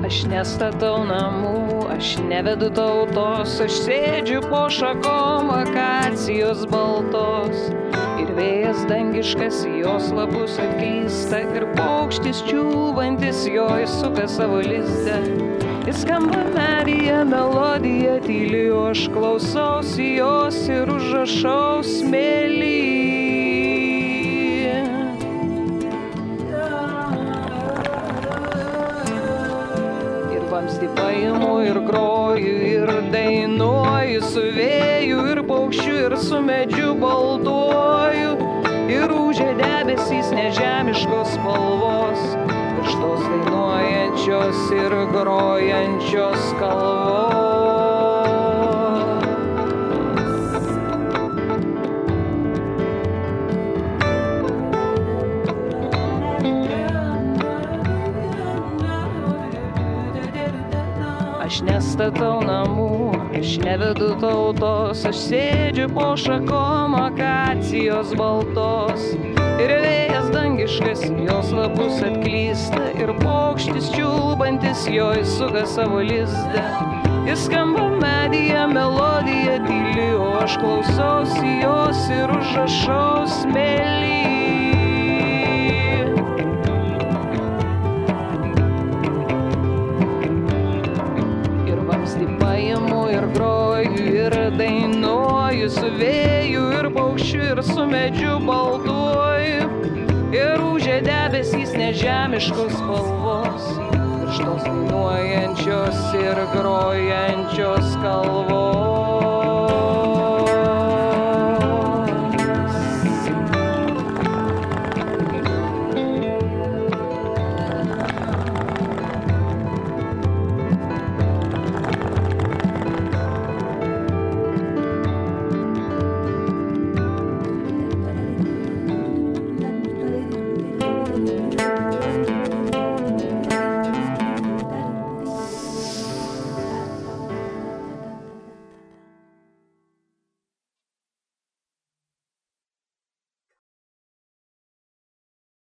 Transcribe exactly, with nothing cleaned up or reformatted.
Aš nestatau namų, aš nevedu tautos, aš sėdžiu po šakom akacijos baltos. Ir vėjas dangiškas jos lapus atklysta, ir paukštis čiulbantis jo įsuka savo lizdą. Jis skamba medyje melodija tyli, o aš klausausi jos ir užrašau smėly. Vamzdį paimu ir groju ir dainuoju, su vėju ir paukščiu ir su medžiu baltuoju. Ir ūžia debesys nežemiškos spalvos, karštos dainuojančios ir grojančios kalvos. Aš nestatau namų, aš nevedu tautos, aš sėdžiu po šakom akacijos baltos. Ir vėjas dangiškas jos lapus atklysta, ir paukštis čiulbantis jo įsuka savo lizdą. Jis skamba medyje melodija tyli, o aš klausausi jos ir užrašau smėly. Paimu ir groju ir dainuoju, su vėju ir paukščiu ir su medžiu baltuoju. Ir ūžia debesys nežemiškos spalvos, karštos dainuojančios ir grojančios kalvos.